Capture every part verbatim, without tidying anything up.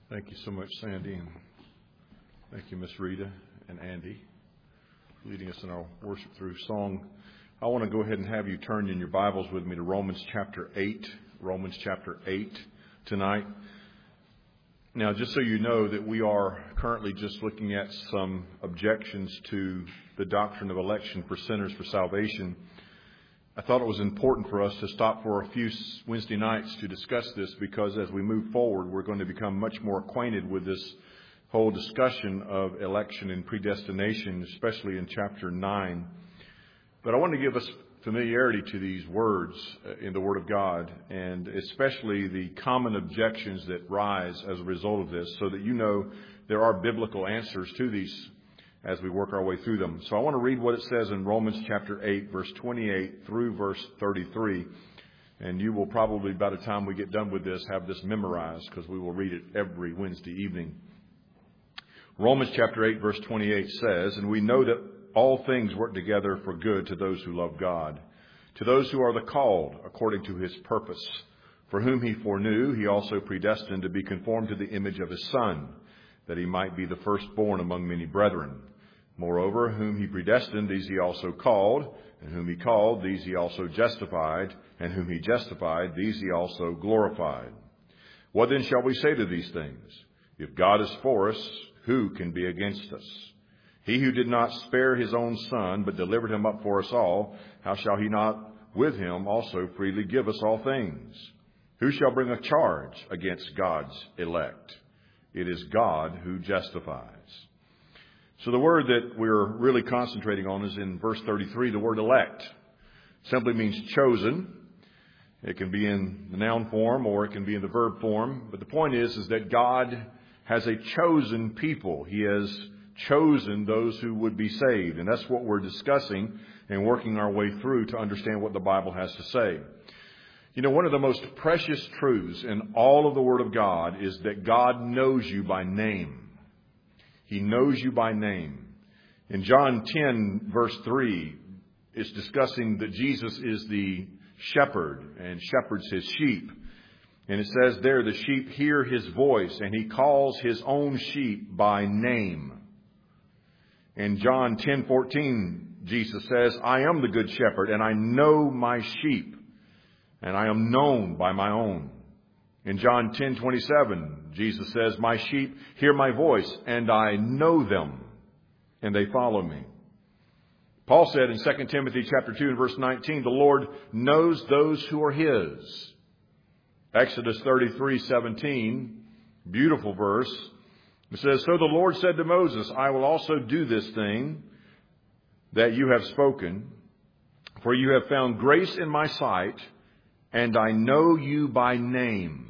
Thank you so much, Sandy, and thank you, Miss Rita and Andy, for leading us in our worship through song. I want to go ahead and have you turn in your Bibles with me to Romans chapter eight, Romans chapter eight tonight. Now, just so you know that we are currently just looking at some objections to the doctrine of election for sinners for salvation. I thought it was important for us to stop for a few Wednesday nights to discuss this, because as we move forward, we're going to become much more acquainted with this whole discussion of election and predestination, especially in chapter nine. But I want to give us familiarity to these words in the Word of God, and especially the common objections that rise as a result of this, so that you know there are biblical answers to these as we work our way through them. So I want to read what it says in Romans chapter eight, verse twenty-eight through verse thirty-three. And you will probably, by the time we get done with this, have this memorized, because we will read it every Wednesday evening. Romans chapter eight, verse twenty-eight says, "And we know that all things work together for good to those who love God, to those who are the called according to his purpose. For whom he foreknew, he also predestined to be conformed to the image of his Son, that he might be the firstborn among many brethren. Moreover, whom he predestined, these he also called, and whom he called, these he also justified, and whom he justified, these he also glorified. What then shall we say to these things? If God is for us, who can be against us? He who did not spare his own Son, but delivered him up for us all, how shall he not with him also freely give us all things? Who shall bring a charge against God's elect? It is God who justifies." So the word that we're really concentrating on is in verse thirty-three, the word elect. Simply means chosen. It can be in the noun form or it can be in the verb form. But the point is, is that God has a chosen people. He has chosen those who would be saved. And that's what we're discussing and working our way through to understand what the Bible has to say. You know, one of the most precious truths in all of the Word of God is that God knows you by name. He knows you by name. In John ten, verse three, it's discussing that Jesus is the shepherd and shepherds his sheep. And it says there, the sheep hear his voice, and he calls his own sheep by name. In John ten fourteen, Jesus says, "I am the good shepherd, and I know my sheep, and I am known by my own." In John ten twenty-seven, Jesus says, "My sheep hear my voice, and I know them, and they follow me." Paul said in Second Timothy chapter two and verse nineteen, "The Lord knows those who are his." Exodus thirty-three seventeen, beautiful verse. It says, "So the Lord said to Moses, I will also do this thing that you have spoken, for you have found grace in my sight, and I know you by name."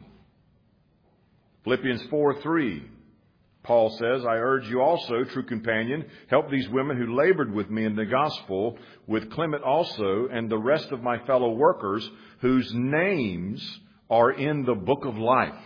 Philippians four three, Paul says, "I urge you also, true companion, help these women who labored with me in the gospel, with Clement also, and the rest of my fellow workers, whose names are in the book of life."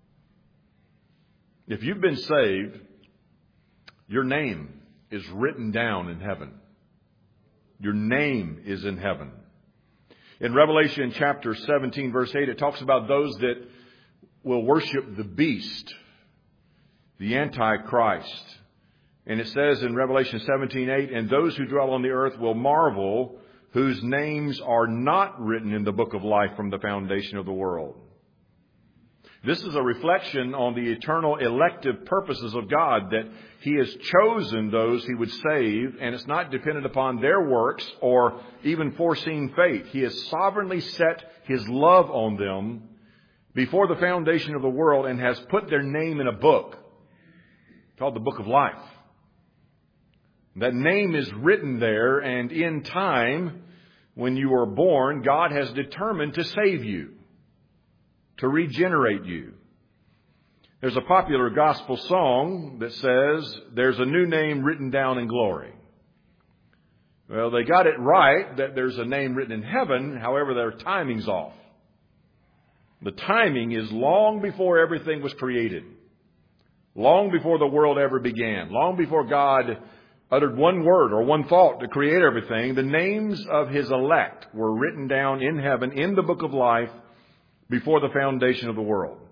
If you've been saved, your name is written down in heaven. Your name is in heaven. In Revelation chapter seventeen, verse eight, it talks about those that will worship the beast, the Antichrist. And it says in Revelation seventeen eight, "And those who dwell on the earth will marvel, whose names are not written in the book of life from the foundation of the world." This is a reflection on the eternal elective purposes of God, that he has chosen those he would save, and it's not dependent upon their works or even foreseen fate. He has sovereignly set his love on them before the foundation of the world and has put their name in a book called the Book of Life. That name is written there, and in time, when you are born, God has determined to save you, to regenerate you. There's a popular gospel song that says, "There's a new name written down in glory." Well, they got it right that there's a name written in heaven. However, their timing's off. The timing is long before everything was created. Long before the world ever began. Long before God uttered one word or one thought to create everything. The names of his elect were written down in heaven in the book of life before the foundation of the world.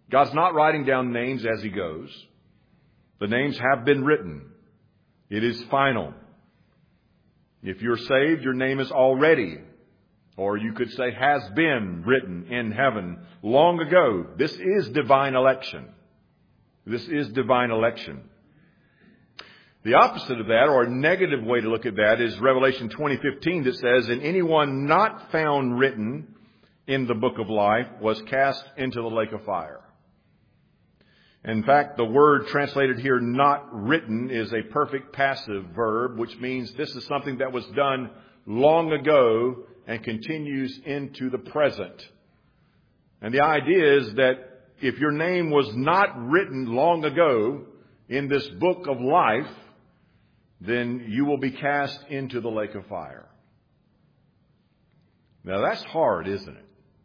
God's not writing down names as He goes. The names have been written. It is final. If you're saved, your name is already, or you could say has been written in heaven long ago. This is divine election. This is divine election. The opposite of that, or a negative way to look at that, is Revelation twenty fifteen that says, "And anyone not found written in the book of life was cast into the lake of fire." In fact, the word translated here, "not written," is a perfect passive verb, which means this is something that was done long ago and continues into the present. And the idea is that if your name was not written long ago in this book of life, then you will be cast into the lake of fire. Now that's hard, isn't it?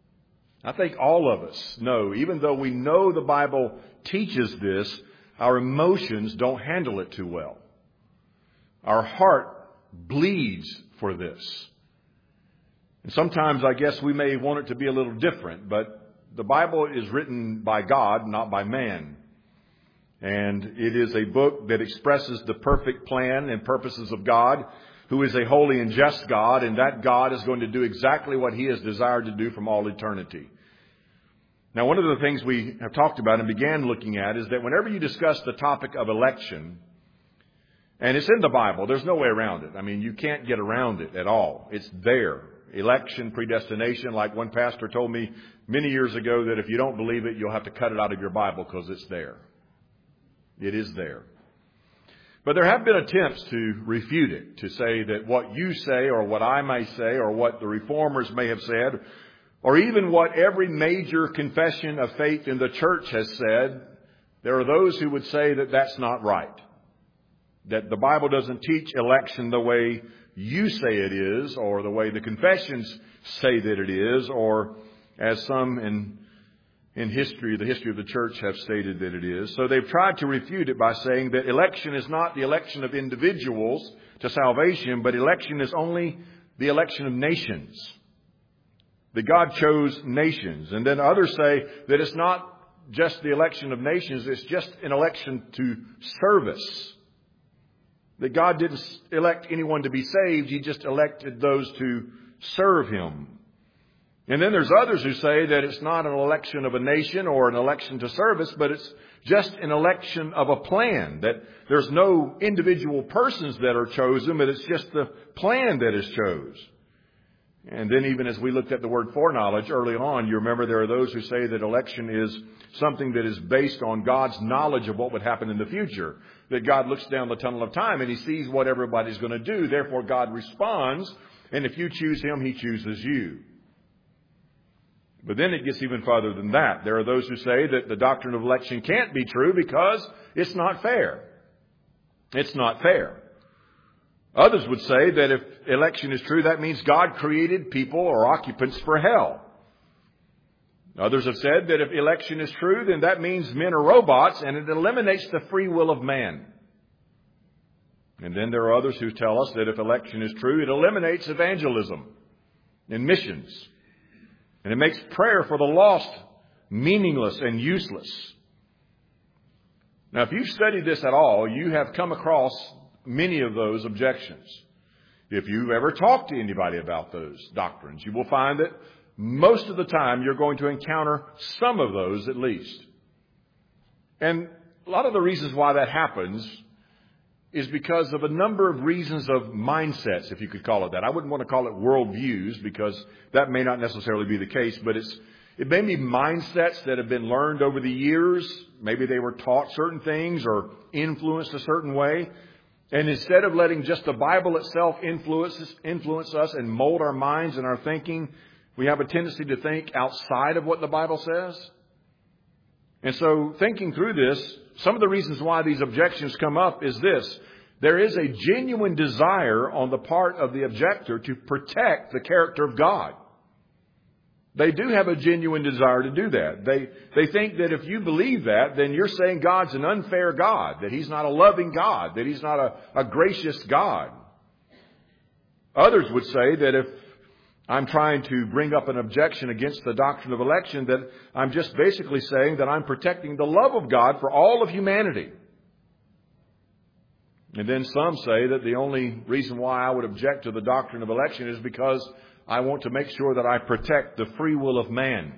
I think all of us know, even though we know the Bible teaches this, our emotions don't handle it too well. Our heart bleeds for this. And sometimes I guess we may want it to be a little different, but the Bible is written by God, not by man. And it is a book that expresses the perfect plan and purposes of God, who is a holy and just God, and that God is going to do exactly what He has desired to do from all eternity. Now, one of the things we have talked about and began looking at is that whenever you discuss the topic of election, and it's in the Bible, there's no way around it. I mean, you can't get around it at all. It's there. Election, predestination, like one pastor told me many years ago that if you don't believe it, you'll have to cut it out of your Bible because it's there. It is there. But there have been attempts to refute it, to say that what you say or what I may say or what the reformers may have said, or even what every major confession of faith in the church has said, there are those who would say that that's not right. That the Bible doesn't teach election the way you say it is, or the way the confessions say that it is, or as some in in history, the history of the church have stated that it is. So they've tried to refute it by saying that election is not the election of individuals to salvation, but election is only the election of nations. That God chose nations. And then others say that it's not just the election of nations, it's just an election to service. That God didn't elect anyone to be saved, He just elected those to serve Him. And then there's others who say that it's not an election of a nation or an election to service, but it's just an election of a plan. That there's no individual persons that are chosen, but it's just the plan that is chosen. And then even as we looked at the word foreknowledge early on, you remember there are those who say that election is something that is based on God's knowledge of what would happen in the future. That God looks down the tunnel of time and He sees what everybody's going to do. Therefore, God responds. And if you choose Him, He chooses you. But then it gets even farther than that. There are those who say that the doctrine of election can't be true because it's not fair. It's not fair. Others would say that if election is true, that means God created people or occupants for hell. Others have said that if election is true, then that means men are robots and it eliminates the free will of man. And then there are others who tell us that if election is true, it eliminates evangelism and missions. And it makes prayer for the lost meaningless and useless. Now, if you've studied this at all, you have come across many of those objections. If you've ever talked to anybody about those doctrines, you will find that most of the time you're going to encounter some of those at least. And a lot of the reasons why that happens is because of a number of reasons of mindsets, if you could call it that. I wouldn't want to call it worldviews because that may not necessarily be the case, but it's it may be mindsets that have been learned over the years. Maybe they were taught certain things or influenced a certain way. And instead of letting just the Bible itself influence, influence us and mold our minds and our thinking, we have a tendency to think outside of what the Bible says. And so thinking through this, some of the reasons why these objections come up is this. There is a genuine desire on the part of the objector to protect the character of God. They do have a genuine desire to do that. They they think that if you believe that, then you're saying God's an unfair God, that He's not a loving God, that He's not a, a gracious God. Others would say that if I'm trying to bring up an objection against the doctrine of election, that I'm just basically saying that I'm protecting the love of God for all of humanity. And then some say that the only reason why I would object to the doctrine of election is because I want to make sure that I protect the free will of man,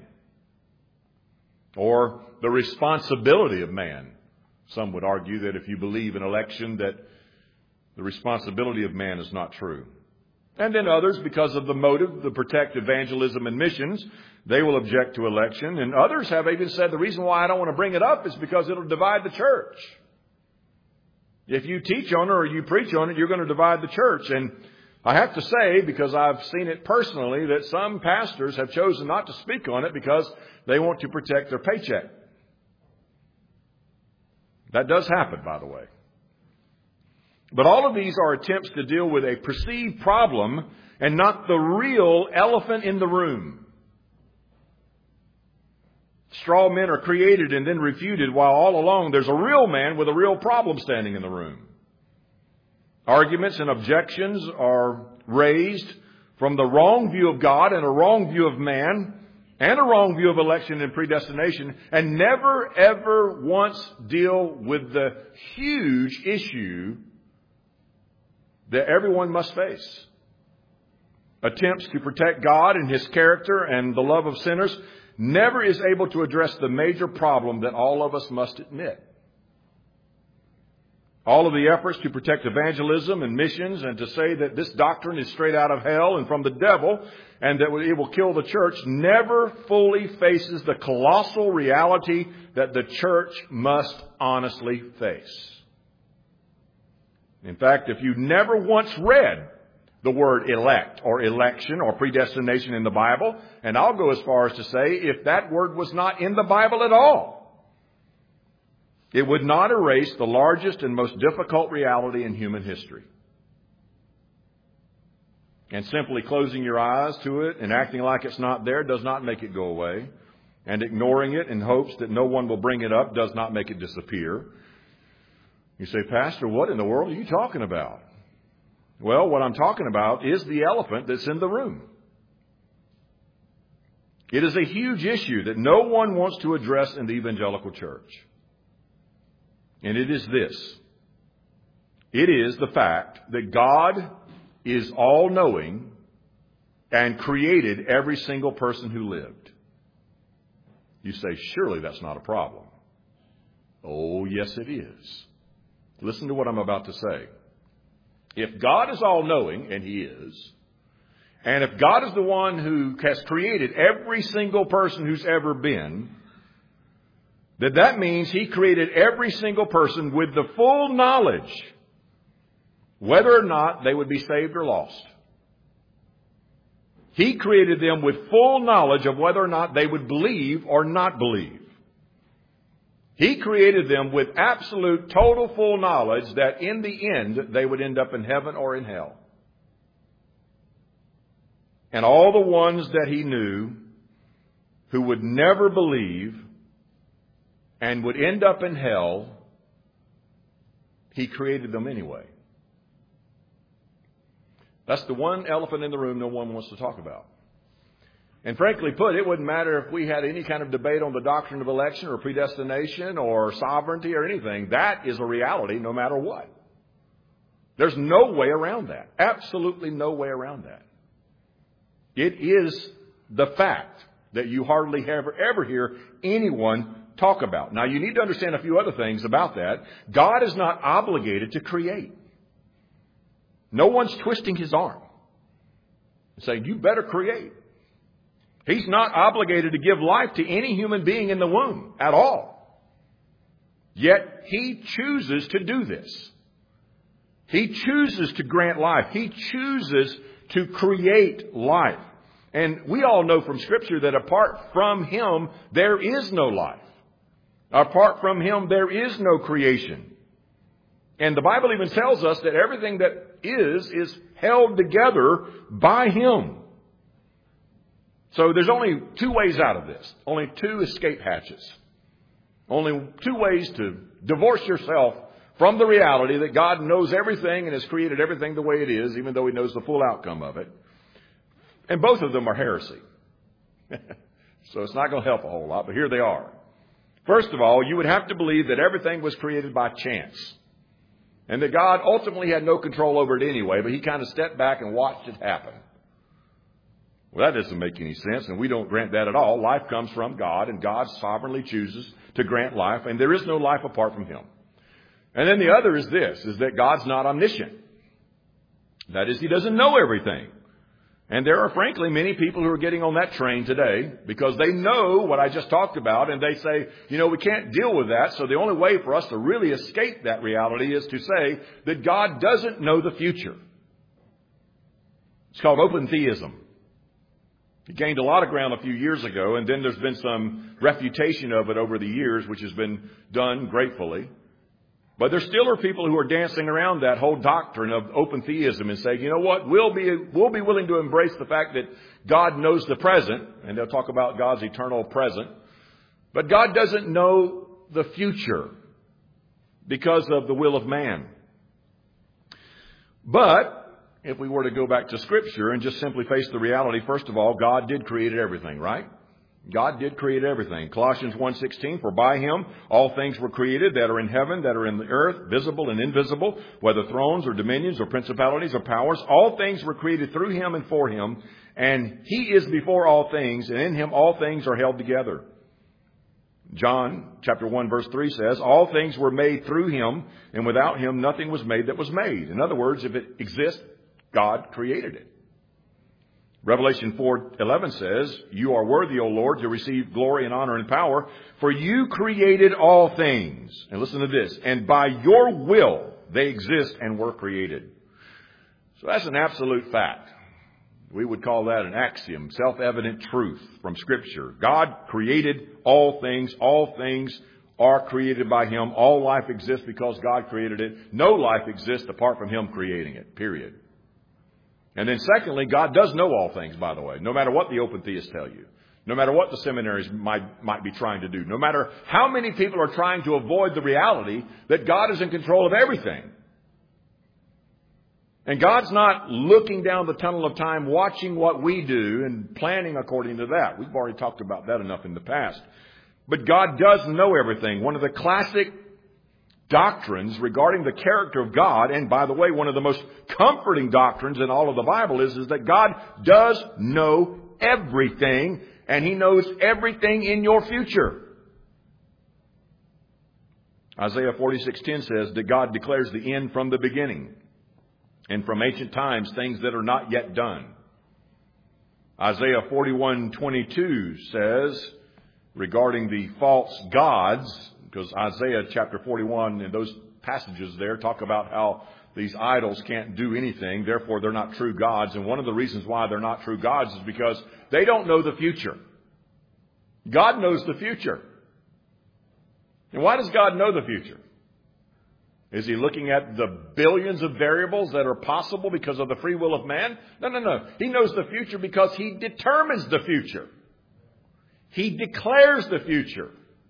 or the responsibility of man. Some would argue that if you believe in election, that the responsibility of man is not true. And then others, because of the motive to protect evangelism and missions, they will object to election. And others have even said the reason why I don't want to bring it up is because it'll divide the church. If you teach on it or you preach on it, you're going to divide the church. And I have to say, because I've seen it personally, that some pastors have chosen not to speak on it because they want to protect their paycheck. That does happen, by the way. But all of these are attempts to deal with a perceived problem and not the real elephant in the room. Straw men are created and then refuted, while all along there's a real man with a real problem standing in the room. Arguments and objections are raised from the wrong view of God and a wrong view of man and a wrong view of election and predestination, and never ever once deal with the huge issue that everyone must face. Attempts to protect God and His character and the love of sinners never is able to address the major problem that all of us must admit. All of the efforts to protect evangelism and missions and to say that this doctrine is straight out of hell and from the devil and that it will kill the church never fully faces the colossal reality that the church must honestly face. In fact, if you never once read the word elect or election or predestination in the Bible, and I'll go as far as to say if that word was not in the Bible at all, it would not erase the largest and most difficult reality in human history. And simply closing your eyes to it and acting like it's not there does not make it go away. And ignoring it in hopes that no one will bring it up does not make it disappear. You say, Pastor, what in the world are you talking about? Well, what I'm talking about is the elephant that's in the room. It is a huge issue that no one wants to address in the evangelical church. And it is this. It is the fact that God is all-knowing and created every single person who lived. You say, surely that's not a problem. Oh, yes, it is. Listen to what I'm about to say. If God is all-knowing, and He is, and if God is the one who has created every single person who's ever been, then that means He created every single person with the full knowledge whether or not they would be saved or lost. He created them with full knowledge of whether or not they would believe or not believe. He created them with absolute, total, full knowledge that in the end they would end up in heaven or in hell. And all the ones that He knew who would never believe and would end up in hell, He created them anyway. That's the one elephant in the room no one wants to talk about. And frankly put, it wouldn't matter if we had any kind of debate on the doctrine of election or predestination or sovereignty or anything. That is a reality no matter what. There's no way around that. Absolutely no way around that. It is the fact that you hardly ever, ever hear anyone talk about. Now, you need to understand a few other things about that. God is not obligated to create. No one's twisting His arm and saying, you better create. He's not obligated to give life to any human being in the womb at all. Yet He chooses to do this. He chooses to grant life. He chooses to create life. And we all know from Scripture that apart from Him, there is no life. Apart from Him, there is no creation. And the Bible even tells us that everything that is, is held together by Him. So there's only two ways out of this. Only two escape hatches. Only two ways to divorce yourself from the reality that God knows everything and has created everything the way it is, even though He knows the full outcome of it. And both of them are heresy. So it's not going to help a whole lot, but here they are. First of all, you would have to believe that everything was created by chance. And that God ultimately had no control over it anyway, but he kind of stepped back and watched it happen. Well, that doesn't make any sense, and we don't grant that at all. Life comes from God, and God sovereignly chooses to grant life, and there is no life apart from him. And then the other is this, is that God's not omniscient. That is, he doesn't know everything. And there are, frankly, many people who are getting on that train today because they know what I just talked about, and they say, you know, we can't deal with that, so the only way for us to really escape that reality is to say that God doesn't know the future. It's called open theism. It gained a lot of ground a few years ago, and then there's been some refutation of it over the years, which has been done gratefully. But there still are people who are dancing around that whole doctrine of open theism and saying, you know what, we'll be, we'll be willing to embrace the fact that God knows the present, and they'll talk about God's eternal present. But God doesn't know the future because of the will of man. But if we were to go back to Scripture and just simply face the reality, first of all, God did create everything, right? God did create everything. Colossians one sixteen, for by him all things were created that are in heaven, that are in the earth, visible and invisible, whether thrones or dominions or principalities or powers. All things were created through him and for him. And he is before all things, and in him all things are held together. John chapter one verse three says, all things were made through him, and without him nothing was made that was made. In other words, if it exists, God created it. Revelation four eleven says, you are worthy, O Lord, to receive glory and honor and power, for you created all things. And listen to this, and by your will they exist and were created. So that's an absolute fact. We would call that an axiom, self-evident truth from Scripture. God created all things. All things are created by him. All life exists because God created it. No life exists apart from him creating it, period. And then secondly, God does know all things, by the way, no matter what the open theists tell you, no matter what the seminaries might, might be trying to do, no matter how many people are trying to avoid the reality that God is in control of everything. And God's not looking down the tunnel of time, watching what we do and planning according to that. We've already talked about that enough in the past. But God does know everything. One of the classic doctrines regarding the character of God, and by the way, one of the most comforting doctrines in all of the Bible is, is that God does know everything, and he knows everything in your future. Isaiah forty-six ten says that God declares the end from the beginning, and from ancient times things that are not yet done. Isaiah forty-one twenty-two says regarding the false gods, because Isaiah chapter forty-one and those passages there talk about how these idols can't do anything, therefore they're not true gods. And one of the reasons why they're not true gods is because they don't know the future. God knows the future. And why does God know the future? Is he looking at the billions of variables that are possible because of the free will of man? No, no, no. He knows the future because he determines the future. He declares the future.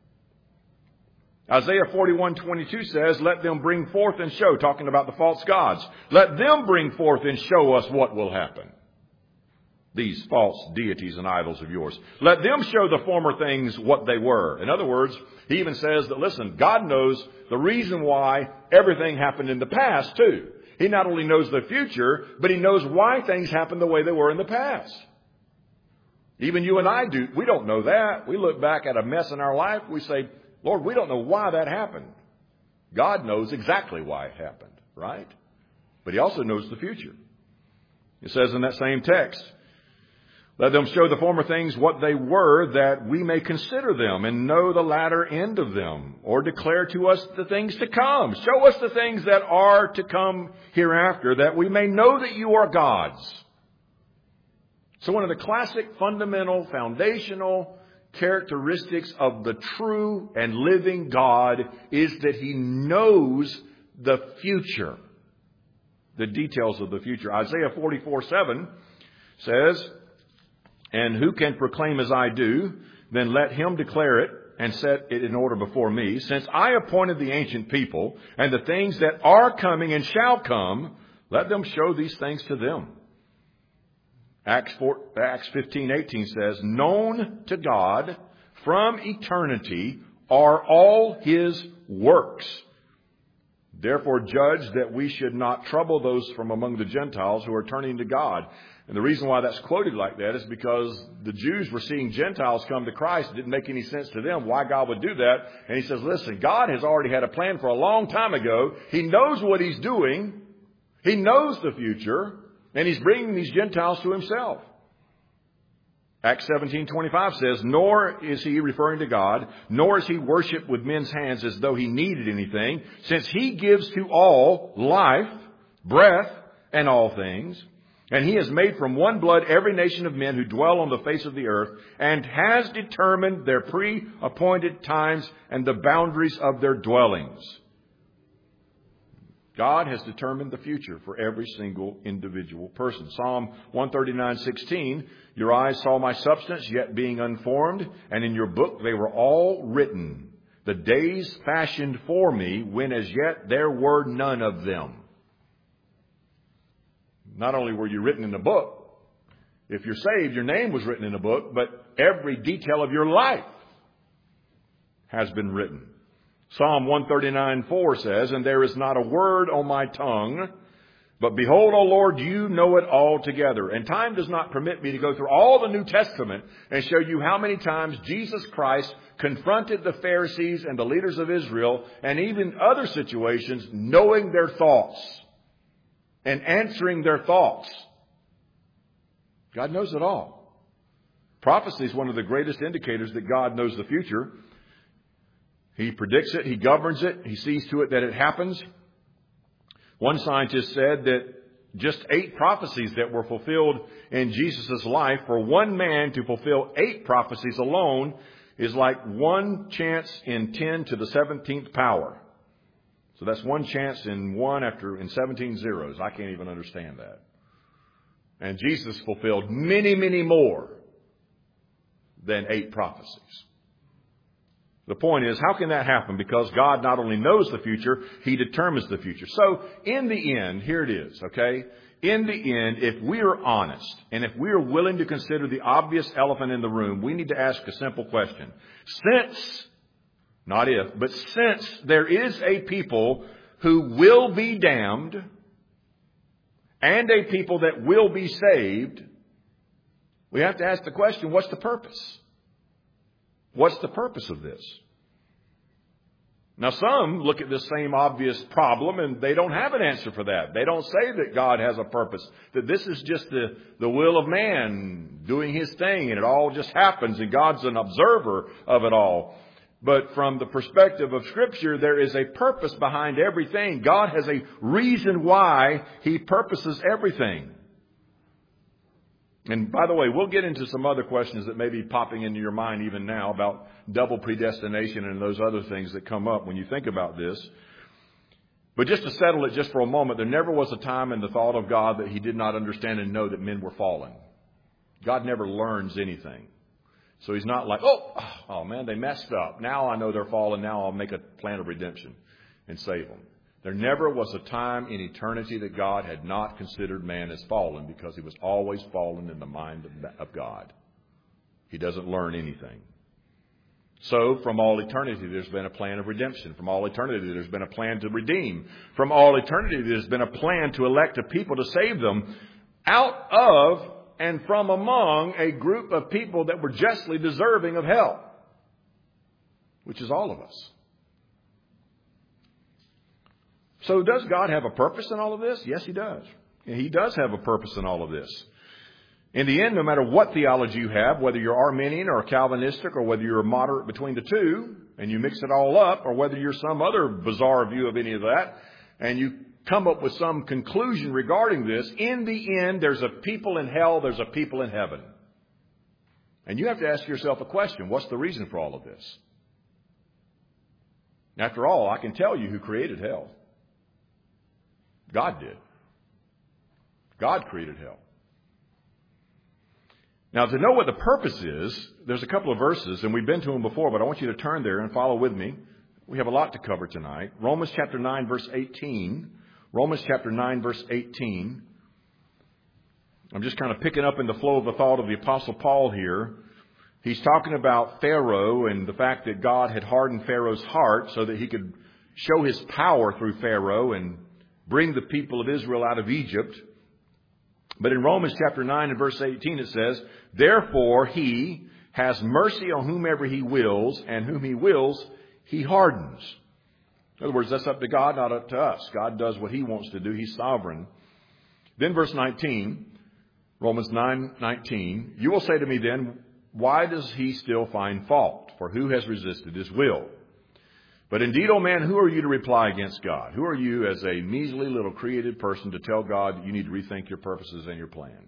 Isaiah forty-one twenty-two says, let them bring forth and show, talking about the false gods. Let them bring forth and show us what will happen. These false deities and idols of yours. Let them show the former things what they were. In other words, he even says that, listen, God knows the reason why everything happened in the past too. He not only knows the future, but he knows why things happened the way they were in the past. Even you and I do. We don't know that. We look back at a mess in our life. We say, Lord, we don't know why that happened. God knows exactly why it happened, right? But he also knows the future. It says in that same text, let them show the former things what they were, that we may consider them and know the latter end of them, or declare to us the things to come. Show us the things that are to come hereafter, that we may know that you are gods. So one of the classic, fundamental, foundational characteristics of the true and living God is that he knows the future, the details of the future. Isaiah forty-four seven says, and who can proclaim as I do? Then let him declare it and set it in order before me. Since I appointed the ancient people and the things that are coming and shall come, let them show these things to them. Acts four, Acts fifteen eighteen says, known to God from eternity are all His works. Therefore judge that we should not trouble those from among the Gentiles who are turning to God. And the reason why that's quoted like that is because the Jews were seeing Gentiles come to Christ. It didn't make any sense to them why God would do that. And He says, listen, God has already had a plan for a long time ago. He knows what He's doing. He knows the future. And He's bringing these Gentiles to Himself. Acts seventeen twenty-five says, nor is He, referring to God, nor is He worshipped with men's hands as though He needed anything, since He gives to all life, breath, and all things. And He has made from one blood every nation of men who dwell on the face of the earth, and has determined their pre-appointed times and the boundaries of their dwellings. God has determined the future for every single individual person. Psalm one thirty-nine sixteen, your eyes saw my substance, yet being unformed, and in your book they were all written, the days fashioned for me, when as yet there were none of them. Not only were you written in a book, if you're saved, your name was written in a book, but every detail of your life has been written. Psalm one thirty-nine four says, and there is not a word on my tongue, but behold, O Lord, you know it altogether. And time does not permit me to go through all the New Testament and show you how many times Jesus Christ confronted the Pharisees and the leaders of Israel, and even other situations, knowing their thoughts and answering their thoughts. God knows it all. Prophecy is one of the greatest indicators that God knows the future. He predicts it. He governs it. He sees to it that it happens. One scientist said that just eight prophecies that were fulfilled in Jesus' life, for one man to fulfill eight prophecies alone is like one chance in ten to the seventeenth power. So that's one chance in one after in seventeen zeros. I can't even understand that. And Jesus fulfilled many, many more than eight prophecies. The point is, how can that happen? Because God not only knows the future, He determines the future. So, in the end, here it is, okay? In the end, if we are honest, and if we are willing to consider the obvious elephant in the room, we need to ask a simple question. Since, not if, but since there is a people who will be damned, and a people that will be saved, we have to ask the question, what's the purpose? What's the purpose of this? Now, some look at this same obvious problem and they don't have an answer for that. They don't say that God has a purpose, that this is just the, the will of man doing his thing and it all just happens and God's an observer of it all. But from the perspective of Scripture, there is a purpose behind everything. God has a reason why He purposes everything. And by the way, we'll get into some other questions that may be popping into your mind even now about double predestination and those other things that come up when you think about this. But just to settle it just for a moment, there never was a time in the thought of God that He did not understand and know that men were fallen. God never learns anything. So He's not like, oh, oh man, they messed up. Now I know they're fallen. Now I'll make a plan of redemption and save them. There never was a time in eternity that God had not considered man as fallen, because he was always fallen in the mind of God. He doesn't learn anything. So from all eternity, there's been a plan of redemption. From all eternity, there's been a plan to redeem. From all eternity, there's been a plan to elect a people to save them out of and from among a group of people that were justly deserving of hell, which is all of us. So does God have a purpose in all of this? Yes, He does. He does have a purpose in all of this. In the end, no matter what theology you have, whether you're Arminian or Calvinistic, or whether you're a moderate between the two, and you mix it all up, or whether you're some other bizarre view of any of that, and you come up with some conclusion regarding this, in the end, there's a people in hell, there's a people in heaven. And you have to ask yourself a question. What's the reason for all of this? After all, I can tell you who created hell. God did. God created hell. Now, to know what the purpose is, there's a couple of verses, and we've been to them before, but I want you to turn there and follow with me. We have a lot to cover tonight. Romans chapter nine, verse eighteen. Romans chapter nine, verse eighteen. I'm just kind of picking up in the flow of the thought of the Apostle Paul here. He's talking about Pharaoh and the fact that God had hardened Pharaoh's heart so that he could show his power through Pharaoh and bring the people of Israel out of Egypt. But in Romans chapter nine and verse eighteen it says, therefore he has mercy on whomever he wills, and whom he wills he hardens. In other words, that's up to God, not up to us. God does what he wants to do. He's sovereign. Then verse nineteen, Romans nine nineteen, you will say to me then, why does he still find fault? For who has resisted his will? But indeed, O man, who are you to reply against God? Who are you as a measly little created person to tell God that you need to rethink your purposes and your plan?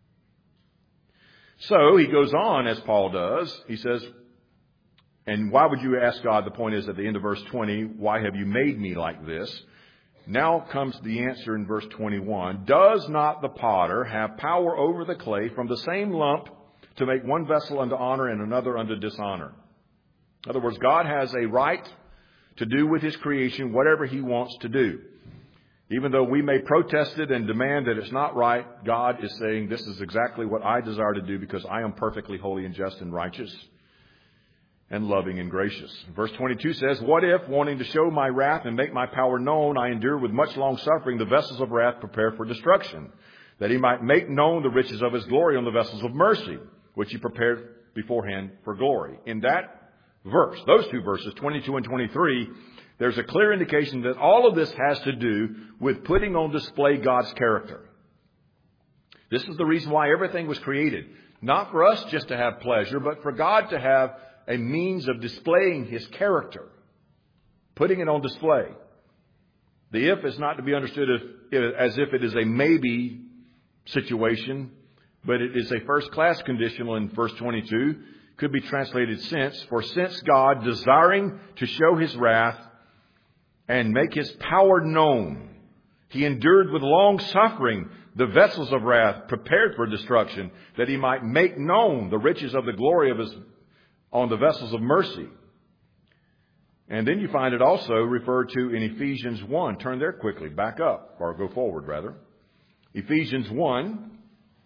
So he goes on, as Paul does. He says, and why would you ask God? The point is at the end of verse twenty, why have you made me like this? Now comes the answer in verse twenty-one. Does not the potter have power over the clay from the same lump to make one vessel unto honor and another unto dishonor? In other words, God has a right to do with his creation whatever he wants to do. Even though we may protest it and demand that it's not right, God is saying this is exactly what I desire to do because I am perfectly holy and just and righteous and loving and gracious. Verse twenty-two says, what if, wanting to show my wrath and make my power known, I endure with much long suffering the vessels of wrath prepared for destruction, that he might make known the riches of his glory on the vessels of mercy, which he prepared beforehand for glory. In that verse, those two verses, twenty-two and twenty-three, there's a clear indication that all of this has to do with putting on display God's character. This is the reason why everything was created. Not for us just to have pleasure, but for God to have a means of displaying his character. Putting it on display. The if is not to be understood as if it is a maybe situation, but it is a first-class conditional in verse twenty-two. Could be translated since. For since God, desiring to show his wrath and make his power known, he endured with long suffering the vessels of wrath prepared for destruction, that he might make known the riches of the glory of his on the vessels of mercy. And then you find it also referred to in Ephesians one. Turn there quickly. Back up, or go forward rather. Ephesians one.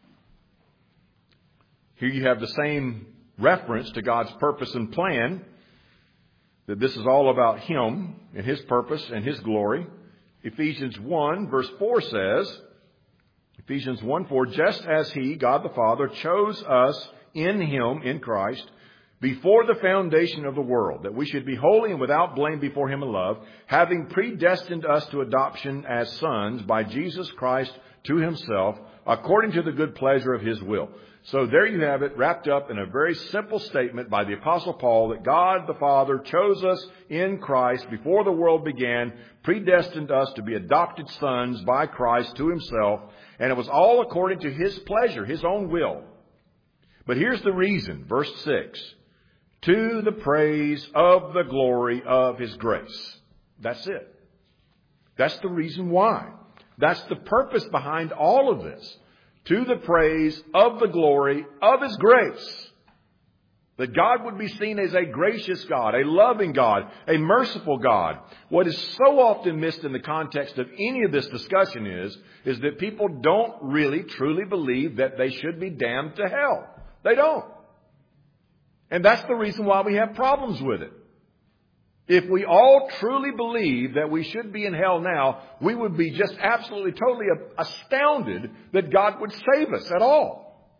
Here you have the same reference to God's purpose and plan, that this is all about him and his purpose and his glory. Ephesians one verse four says, Ephesians one four, just as he, God the Father, chose us in him, in Christ, before the foundation of the world, that we should be holy and without blame before him in love, having predestined us to adoption as sons by Jesus Christ to himself, according to the good pleasure of his will. So there you have it, wrapped up in a very simple statement by the Apostle Paul that God the Father chose us in Christ before the world began, predestined us to be adopted sons by Christ to himself, and it was all according to his pleasure, his own will. But here's the reason, verse six, to the praise of the glory of his grace. That's it. That's the reason why. That's the purpose behind all of this. To the praise of the glory of his grace. That God would be seen as a gracious God, a loving God, a merciful God. What is so often missed in the context of any of this discussion is, is that people don't really truly believe that they should be damned to hell. They don't. And that's the reason why we have problems with it. If we all truly believe that we should be in hell now, we would be just absolutely, totally astounded that God would save us at all.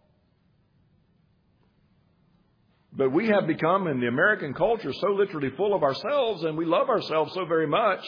But we have become, in the American culture, so literally full of ourselves, and we love ourselves so very much.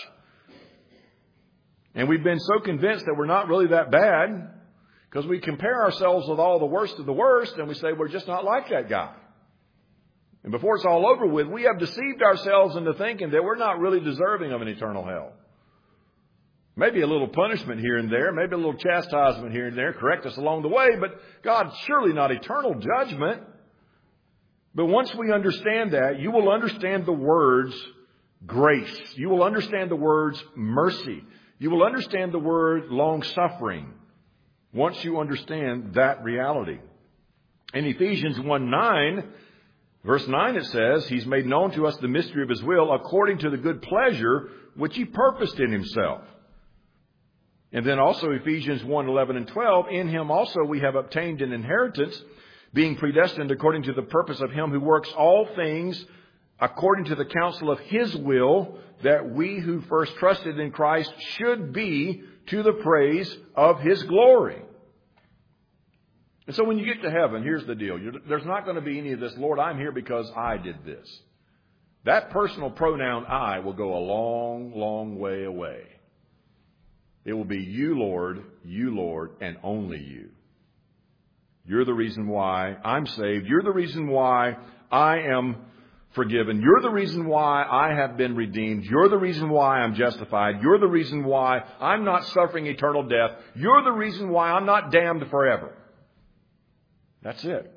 And we've been so convinced that we're not really that bad, because we compare ourselves with all the worst of the worst, and we say we're just not like that guy. And before it's all over with, we have deceived ourselves into thinking that we're not really deserving of an eternal hell. Maybe a little punishment here and there, maybe a little chastisement here and there, correct us along the way, but God, surely not eternal judgment. But once we understand that, you will understand the words grace. You will understand the words mercy. You will understand the word long-suffering once you understand that reality. In Ephesians one nine, verse nine, it says, he's made known to us the mystery of his will according to the good pleasure which he purposed in himself. And then also Ephesians one, eleven and twelve, in him also we have obtained an inheritance, being predestined according to the purpose of him who works all things according to the counsel of his will, that we who first trusted in Christ should be to the praise of his glory. And so when you get to heaven, here's the deal. You're, there's not going to be any of this, Lord, I'm here because I did this. That personal pronoun I will go a long, long way away. It will be you, Lord, you, Lord, and only you. You're the reason why I'm saved. You're the reason why I am forgiven. You're the reason why I have been redeemed. You're the reason why I'm justified. You're the reason why I'm not suffering eternal death. You're the reason why I'm not damned forever. That's it.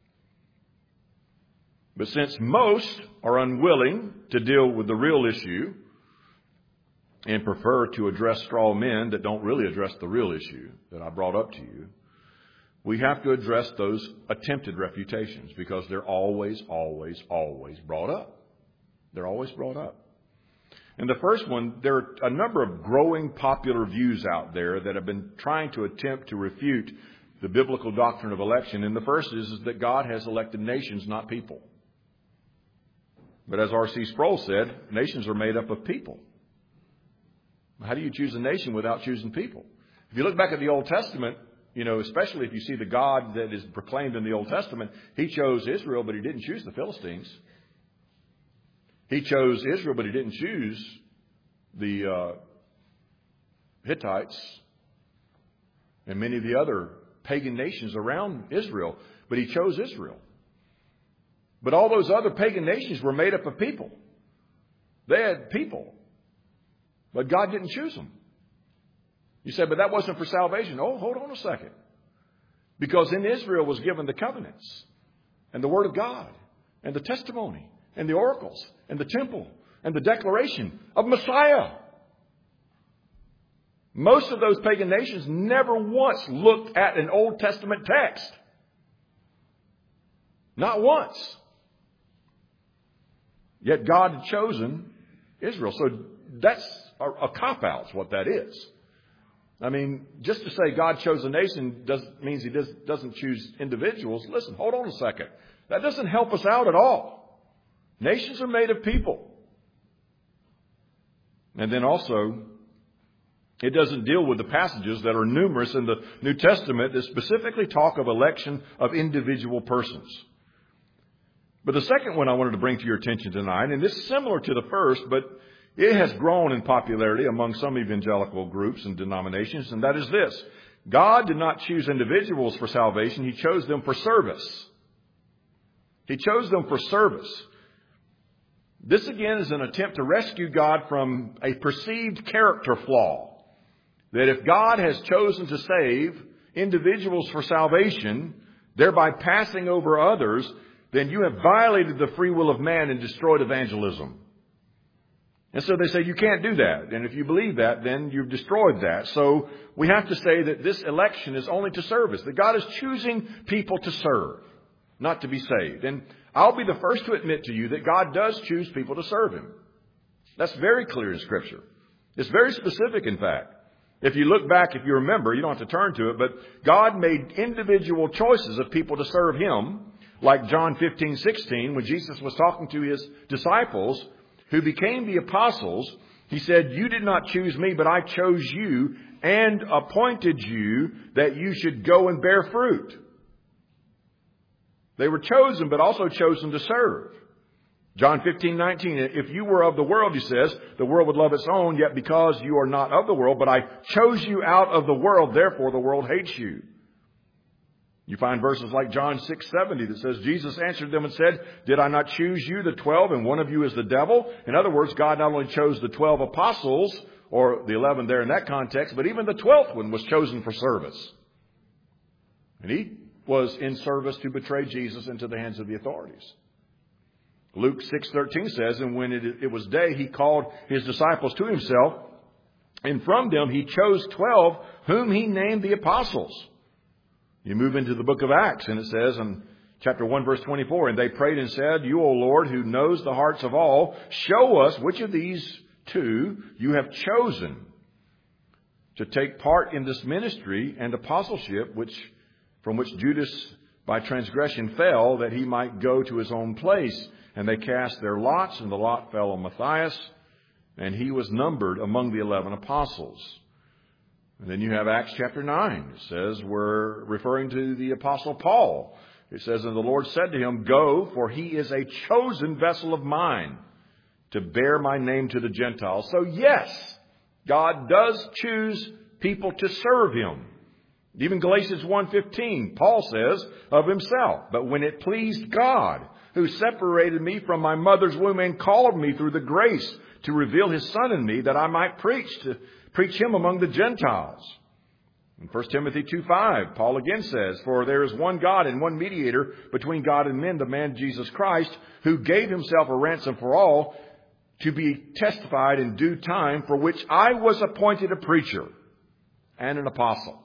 But since most are unwilling to deal with the real issue and prefer to address straw men that don't really address the real issue that I brought up to you, we have to address those attempted refutations because they're always, always, always brought up. They're always brought up. And the first one, there are a number of growing popular views out there that have been trying to attempt to refute the biblical doctrine of election. And the first is, is that God has elected nations, not people. But as R C Sproul said, nations are made up of people. How do you choose a nation without choosing people? If you look back at the Old Testament, you know, especially if you see the God that is proclaimed in the Old Testament, he chose Israel, but he didn't choose the Philistines. He chose Israel, but he didn't choose the uh, Hittites and many of the other pagan nations around Israel. But he chose Israel. But all those other pagan nations were made up of people. They had people. But God didn't choose them. You say, but that wasn't for salvation. Oh, hold on a second. Because in Israel was given the covenants and the word of God and the testimony and the oracles and the temple and the declaration of Messiah. Most of those pagan nations never once looked at an Old Testament text. Not once. Yet God had chosen Israel. So that's a, a cop-out is what that is. I mean, just to say God chose a nation does, means he does, doesn't choose individuals. Listen, hold on a second. That doesn't help us out at all. Nations are made of people. And then also, it doesn't deal with the passages that are numerous in the New Testament that specifically talk of election of individual persons. But the second one I wanted to bring to your attention tonight, and this is similar to the first, but it has grown in popularity among some evangelical groups and denominations, and that is this. God did not choose individuals for salvation. He chose them for service. He chose them for service. This again is an attempt to rescue God from a perceived character flaw. That if God has chosen to save individuals for salvation, thereby passing over others, then you have violated the free will of man and destroyed evangelism. And so they say you can't do that. And if you believe that, then you've destroyed that. So we have to say that this election is only to service. That God is choosing people to serve, not to be saved. And I'll be the first to admit to you that God does choose people to serve him. That's very clear in Scripture. It's very specific, in fact. If you look back, if you remember, you don't have to turn to it, but God made individual choices of people to serve him, like John fifteen sixteen, when Jesus was talking to his disciples who became the apostles. He said, you did not choose me, but I chose you and appointed you that you should go and bear fruit. They were chosen, but also chosen to serve. John fifteen nineteen, if you were of the world, he says, the world would love its own, yet because you are not of the world, but I chose you out of the world, therefore the world hates you. You find verses like John six seventy that says, Jesus answered them and said, did I not choose you, the twelve, and one of you is the devil? In other words, God not only chose the twelve apostles, or the eleven there in that context, but even the twelfth one was chosen for service. And he was in service to betray Jesus into the hands of the authorities. Luke six thirteen says, and when it, it was day, he called his disciples to himself, and from them he chose twelve, whom he named the apostles. You move into the book of Acts, and it says in chapter one, verse twenty-four, and they prayed and said, you, O Lord, who knows the hearts of all, show us which of these two you have chosen to take part in this ministry and apostleship, which from which Judas by transgression fell, that he might go to his own place. And they cast their lots, and the lot fell on Matthias, and he was numbered among the eleven apostles. And then you have Acts chapter nine. It says, we're referring to the apostle Paul. It says, and the Lord said to him, go, for he is a chosen vessel of mine to bear my name to the Gentiles. So yes, God does choose people to serve him. Even Galatians one fifteen, Paul says of himself, but when it pleased God, who separated me from my mother's womb and called me through the grace to reveal his Son in me, that I might preach to preach him among the Gentiles. In First Timothy two five, Paul again says, for there is one God and one mediator between God and men, the man Jesus Christ, who gave himself a ransom for all, to be testified in due time, for which I was appointed a preacher and an apostle.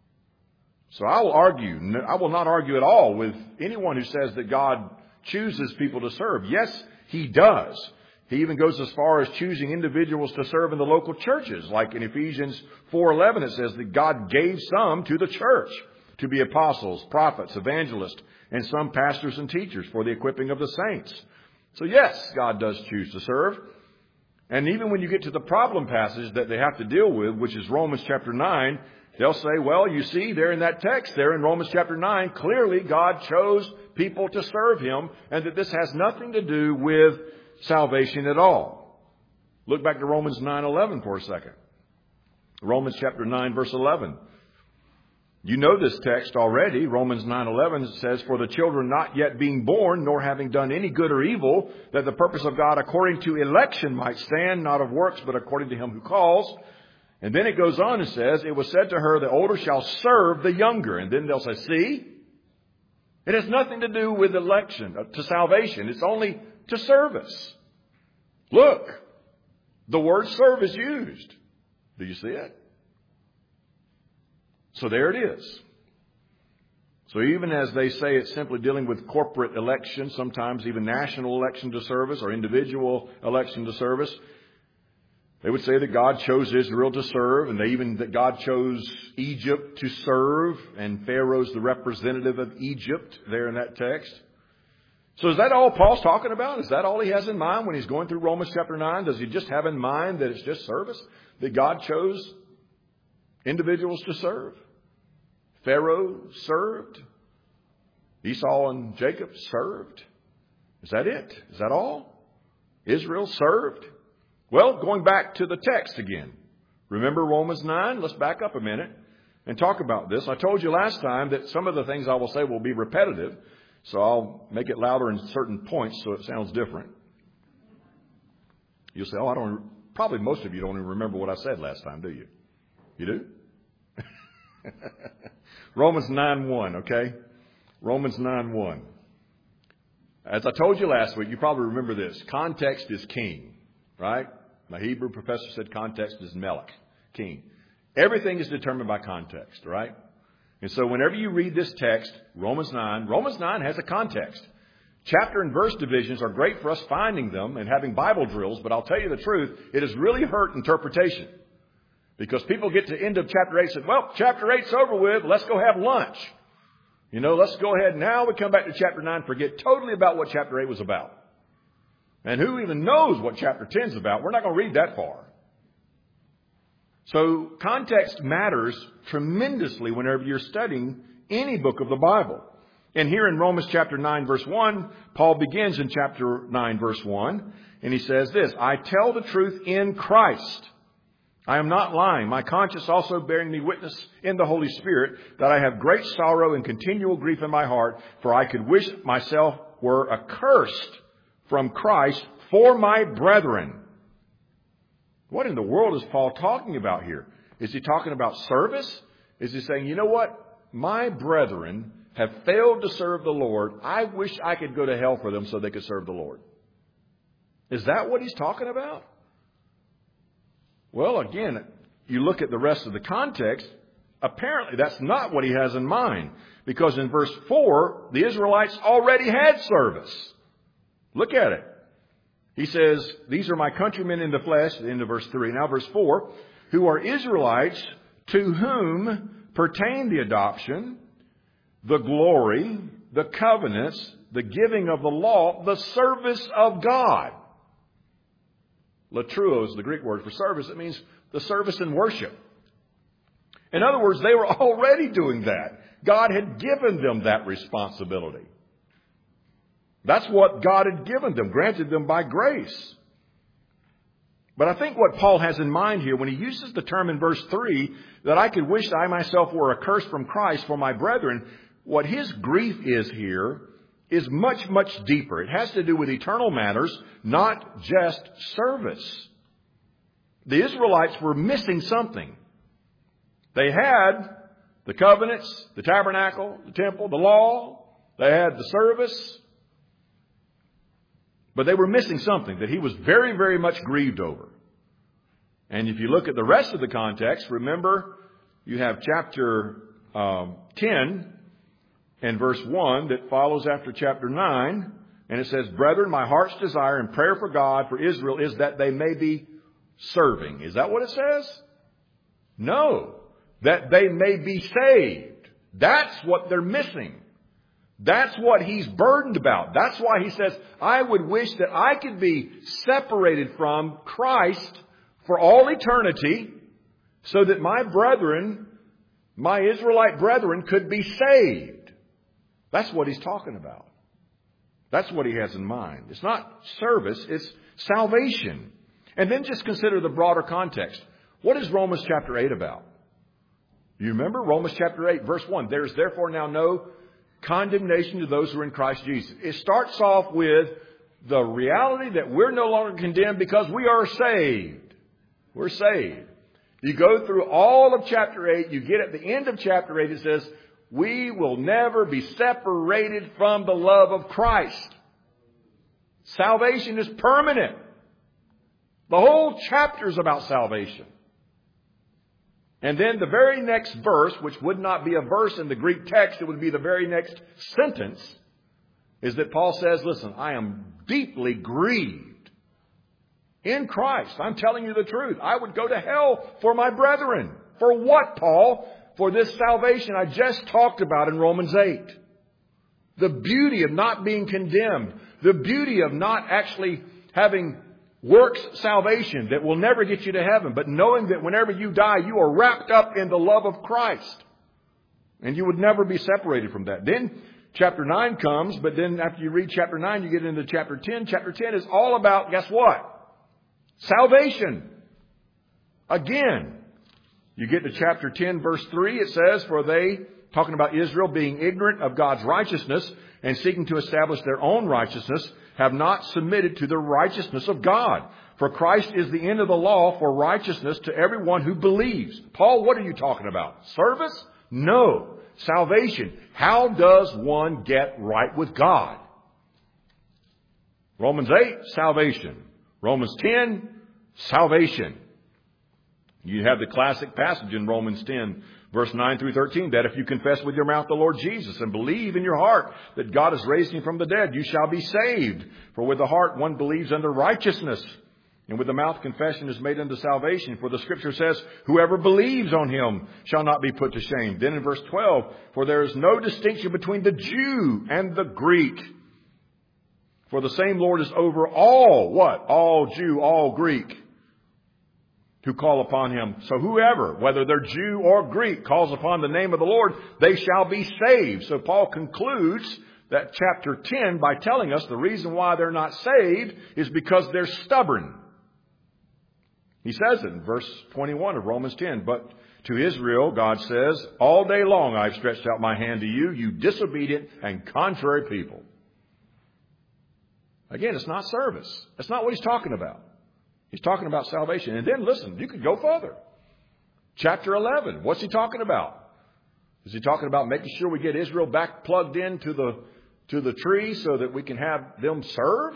So I will argue, I will not argue at all with anyone who says that God chooses people to serve. Yes, he does. He even goes as far as choosing individuals to serve in the local churches. Like in Ephesians four eleven, it says that God gave some to the church to be apostles, prophets, evangelists, and some pastors and teachers for the equipping of the saints. So yes, God does choose to serve. And even when you get to the problem passage that they have to deal with, which is Romans chapter nine, they'll say, well, you see there in that text there in Romans chapter nine, clearly God chose people to serve him, and that this has nothing to do with salvation at all. Look back to Romans nine eleven for a second. Romans chapter nine, verse eleven. You know this text already. Romans nine eleven says, for the children not yet being born, nor having done any good or evil, that the purpose of God according to election might stand, not of works, but according to him who calls. And then it goes on and says, it was said to her, the older shall serve the younger. And then they'll say, see, it has nothing to do with election, to salvation. It's only to service. Look, the word serve is used. Do you see it? So there it is. So even as they say it's simply dealing with corporate election, sometimes even national election to service or individual election to service, they would say that God chose Israel to serve, and they even that God chose Egypt to serve, and Pharaoh's the representative of Egypt there in that text. So is that all Paul's talking about? Is that all he has in mind when he's going through Romans chapter nine? Does he just have in mind that it's just service? That God chose individuals to serve? Pharaoh served? Esau and Jacob served? Is that it? Is that all? Israel served? Well, going back to the text again. Remember Romans nine? Let's back up a minute and talk about this. I told you last time that some of the things I will say will be repetitive, so I'll make it louder in certain points so it sounds different. You'll say, oh, I don't, probably most of you don't even remember what I said last time, do you? You do? Romans nine one, okay? Romans nine one. As I told you last week, you probably remember this. Context is king, right? My Hebrew professor said context is melech, king. Everything is determined by context, right? And so whenever you read this text, Romans nine, Romans nine has a context. Chapter and verse divisions are great for us finding them and having Bible drills, but I'll tell you the truth, it has really hurt interpretation. Because people get to the end of chapter eight and say, well, chapter eight's over with, let's go have lunch. You know, let's go ahead now. We come back to chapter nine, forget totally about what chapter eight was about. And who even knows what chapter ten is about? We're not going to read that far. So context matters tremendously whenever you're studying any book of the Bible. And here in Romans chapter nine, verse one, Paul begins in chapter nine, verse one, and he says this, I tell the truth in Christ. I am not lying. My conscience also bearing me witness in the Holy Spirit that I have great sorrow and continual grief in my heart, for I could wish myself were accursed from Christ for my brethren. What in the world is Paul talking about here? Is he talking about service? Is he saying, you know what? My brethren have failed to serve the Lord. I wish I could go to hell for them so they could serve the Lord. Is that what he's talking about? Well, again, you look at the rest of the context, apparently that's not what he has in mind. Because in verse four, the Israelites already had service. Look at it. He says, these are my countrymen in the flesh, at the end of verse three. Now verse four, who are Israelites, to whom pertain the adoption, the glory, the covenants, the giving of the law, the service of God. Latruo is the Greek word for service. It means the service and worship. In other words, they were already doing that. God had given them that responsibility. That's what God had given them, granted them by grace. But I think what Paul has in mind here, when he uses the term in verse three, that I could wish I myself were accursed from Christ for my brethren, what his grief is here is much, much deeper. It has to do with eternal matters, not just service. The Israelites were missing something. They had the covenants, the tabernacle, the temple, the law. They had the service. But they were missing something that he was very, very much grieved over. And if you look at the rest of the context, remember, you have chapter um, ten and verse one that follows after chapter nine. And it says, brethren, my heart's desire and prayer for God, for Israel, is that they may be serving. Is that what it says? No. That they may be saved. That's what they're missing. That's what he's burdened about. That's why he says, I would wish that I could be separated from Christ for all eternity so that my brethren, my Israelite brethren, could be saved. That's what he's talking about. That's what he has in mind. It's not service, it's salvation. And then just consider the broader context. What is Romans chapter eight about? You remember Romans chapter eight, verse one. There is therefore now no condemnation to those who are in Christ Jesus. It starts off with the reality that we're no longer condemned because we are saved. We're saved. You go through all of chapter eight. You get at the end of chapter eight. It says, we will never be separated from the love of Christ. Salvation is permanent. The whole chapter is about salvation. And then the very next verse, which would not be a verse in the Greek text, it would be the very next sentence, is that Paul says, listen, I am deeply grieved in Christ. I'm telling you the truth. I would go to hell for my brethren. For what, Paul? For this salvation I just talked about in Romans eight. The beauty of not being condemned. The beauty of not actually having works salvation that will never get you to heaven, but knowing that whenever you die, you are wrapped up in the love of Christ. And you would never be separated from that. Then chapter nine comes, but then after you read chapter nine, you get into chapter ten. Chapter ten is all about, guess what? Salvation. Again, you get to chapter ten, verse three, it says, for they, talking about Israel being ignorant of God's righteousness and seeking to establish their own righteousness, have not submitted to the righteousness of God. For Christ is the end of the law for righteousness to everyone who believes. Paul, what are you talking about? Service? No. Salvation. How does one get right with God? Romans eight, salvation. Romans ten, salvation. You have the classic passage in Romans ten, verse nine through thirteen, that if you confess with your mouth the Lord Jesus and believe in your heart that God has raised him from the dead, you shall be saved. For with the heart one believes unto righteousness, and with the mouth confession is made unto salvation. For the scripture says, whoever believes on him shall not be put to shame. Then in verse twelve, for there is no distinction between the Jew and the Greek. For the same Lord is over all, what? All Jew, all Greek, who call upon him. So whoever, whether they're Jew or Greek, calls upon the name of the Lord, they shall be saved. So Paul concludes that chapter ten by telling us the reason why they're not saved is because they're stubborn. He says it in verse twenty-one of Romans ten. But to Israel, God says, all day long I've stretched out my hand to you, you disobedient and contrary people. Again, it's not service. That's not what he's talking about. He's talking about salvation. And then, listen, you could go further. Chapter eleven, what's he talking about? Is he talking about making sure we get Israel back plugged into the, to the tree so that we can have them serve?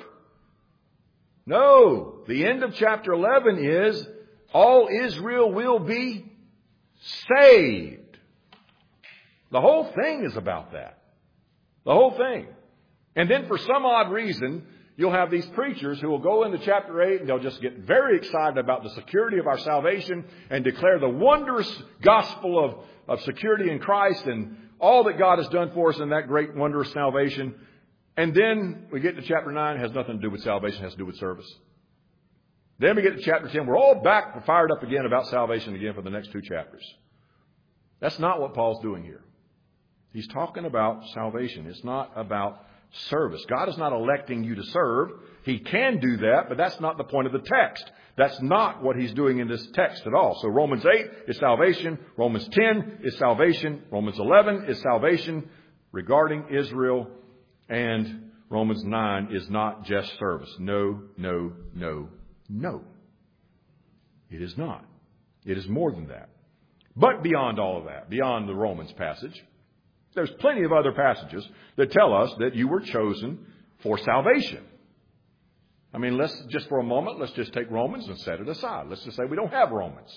No. The end of chapter eleven is all Israel will be saved. The whole thing is about that. The whole thing. And then for some odd reason, You'll have these preachers who will go into chapter eight and they'll just get very excited about the security of our salvation and declare the wondrous gospel of, of security in Christ and all that God has done for us in that great wondrous salvation. And then we get to chapter nine, it has nothing to do with salvation, it has to do with service. Then we get to chapter ten, we're all back fired up again about salvation again for the next two chapters. That's not what Paul's doing here. He's talking about salvation. It's not about service. God is not electing you to serve. He can do that, but that's not the point of the text. That's not what he's doing in this text at all. So Romans eight is salvation. Romans ten is salvation. Romans eleven is salvation regarding Israel. And Romans nine is not just service. No, no, no, no. It is not. It is more than that. But beyond all of that, beyond the Romans passage, there's plenty of other passages that tell us that you were chosen for salvation. I mean, let's just for a moment, let's just take Romans and set it aside. Let's just say we don't have Romans.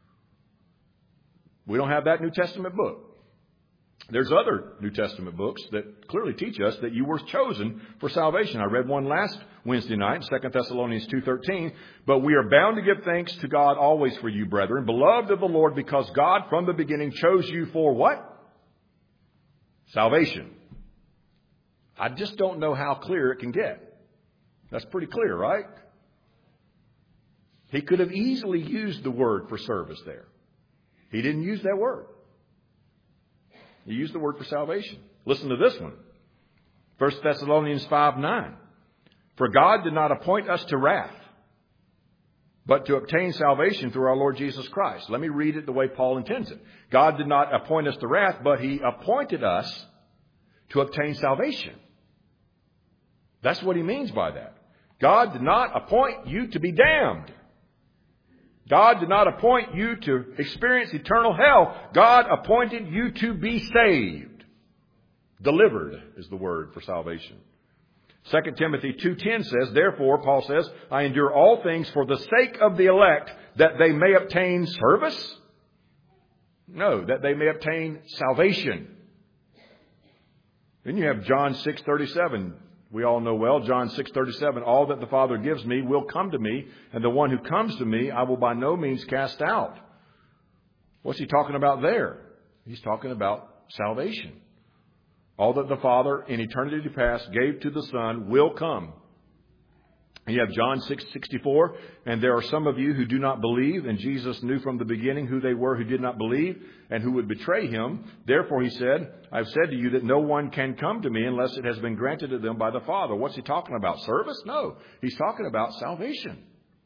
We don't have that New Testament book. There's other New Testament books that clearly teach us that you were chosen for salvation. I read one last Wednesday night, Second Thessalonians two thirteen. But we are bound to give thanks to God always for you, brethren, beloved of the Lord, because God from the beginning chose you for what? Salvation. I just don't know how clear it can get. That's pretty clear, right? He could have easily used the word for service there. He didn't use that word. He used the word for salvation. Listen to this one. First Thessalonians five nine. For God did not appoint us to wrath, but to obtain salvation through our Lord Jesus Christ. Let me read it the way Paul intends it. God did not appoint us to wrath, but He appointed us to obtain salvation. That's what He means by that. God did not appoint you to be damned. God did not appoint you to experience eternal hell. God appointed you to be saved. Delivered is the word for salvation. Second Timothy two ten says, therefore, Paul says, I endure all things for the sake of the elect, that they may obtain service? No, that they may obtain salvation. Then you have John six thirty-seven. We all know well, John six thirty-seven, all that the Father gives me will come to me, and the one who comes to me I will by no means cast out. What's he talking about there? He's talking about salvation. All that the Father in eternity past gave to the Son will come. You have John six sixty-four, and there are some of you who do not believe, and Jesus knew from the beginning who they were who did not believe and who would betray Him. Therefore He said, I've said to you that no one can come to me unless it has been granted to them by the Father. What's He talking about? Service? No. He's talking about salvation.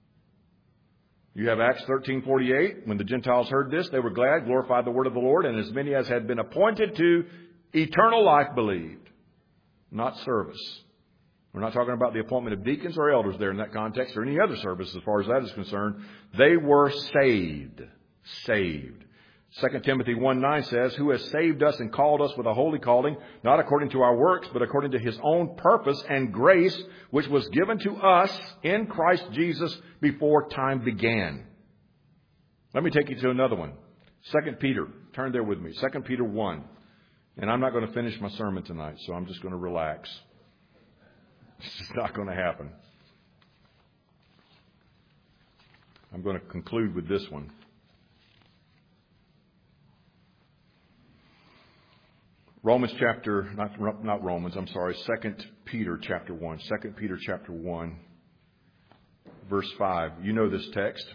You have Acts thirteen forty-eight. When the Gentiles heard this, they were glad, glorified the word of the Lord, and as many as had been appointed to eternal life believed. Not service. We're not talking about the appointment of deacons or elders there in that context or any other service as far as that is concerned. They were saved. Saved. Second Timothy one nine says, who has saved us and called us with a holy calling, not according to our works, but according to His own purpose and grace, which was given to us in Christ Jesus before time began. Let me take you to another one. Second Peter. Turn there with me. Second Peter one. And I'm not going to finish my sermon tonight, so I'm just going to relax. It's just not going to happen. I'm going to conclude with this one. Romans chapter, not, not Romans, I'm sorry, Second Peter chapter one. Second Peter chapter one, verse five. You know this text.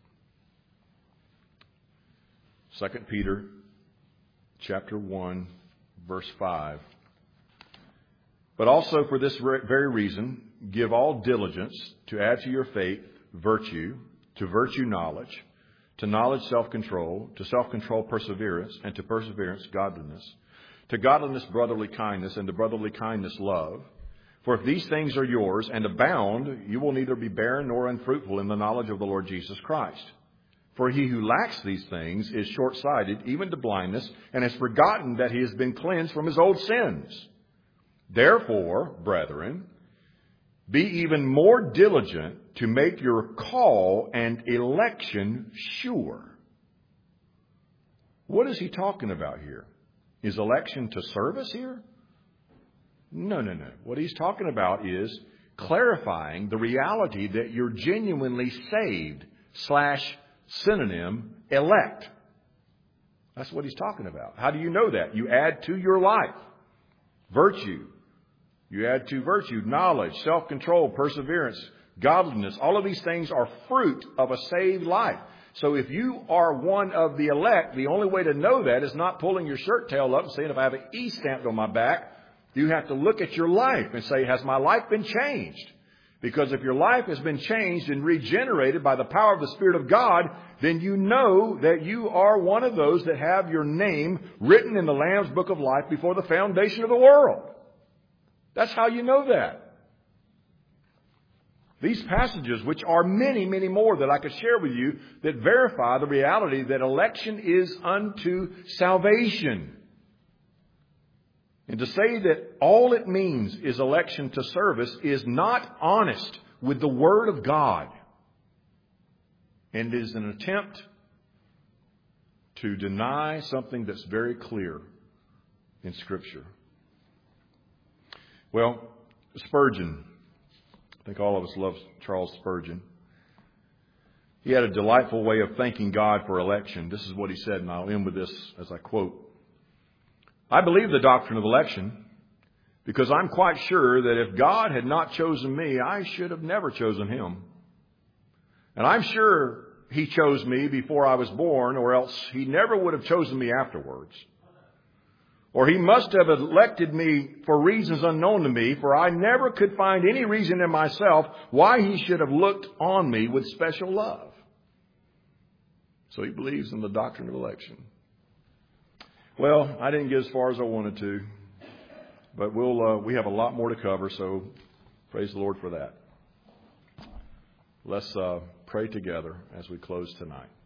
Second Peter chapter one, verse five. But also for this very reason, give all diligence to add to your faith virtue, to virtue knowledge, to knowledge self-control, to self-control perseverance, and to perseverance godliness, to godliness brotherly kindness, and to brotherly kindness love. For if these things are yours and abound, you will neither be barren nor unfruitful in the knowledge of the Lord Jesus Christ. For he who lacks these things is short-sighted, even to blindness, and has forgotten that he has been cleansed from his old sins. Therefore, brethren, be even more diligent to make your call and election sure. What is he talking about here? Is election to service here? No, no, no. What he's talking about is clarifying the reality that you're genuinely saved slash synonym elect. That's what he's talking about. How do you know that? You add to your life virtue. You add to virtue knowledge, self-control, perseverance, godliness. All of these things are fruit of a saved life. So if you are one of the elect, the only way to know that is not pulling your shirt tail up and saying, if I have an E stamped on my back. You have to look at your life and say, has my life been changed? Because if your life has been changed and regenerated by the power of the Spirit of God, then you know that you are one of those that have your name written in the Lamb's Book of Life before the foundation of the world. That's how you know that. These passages, which are many, many more that I could share with you, that verify the reality that election is unto salvation. And to say that all it means is election to service is not honest with the Word of God. And is an attempt to deny something that's very clear in Scripture. Well, Spurgeon. I think all of us love Charles Spurgeon. He had a delightful way of thanking God for election. This is what he said, and I'll end with this as I quote. I believe the doctrine of election because I'm quite sure that if God had not chosen me, I should have never chosen him. And I'm sure he chose me before I was born, or else he never would have chosen me afterwards. Or he must have elected me for reasons unknown to me, for I never could find any reason in myself why he should have looked on me with special love. So he believes in the doctrine of election. Well, I didn't get as far as I wanted to, but we'll uh, we have a lot more to cover, so praise the Lord for that. Let's uh, pray together as we close tonight.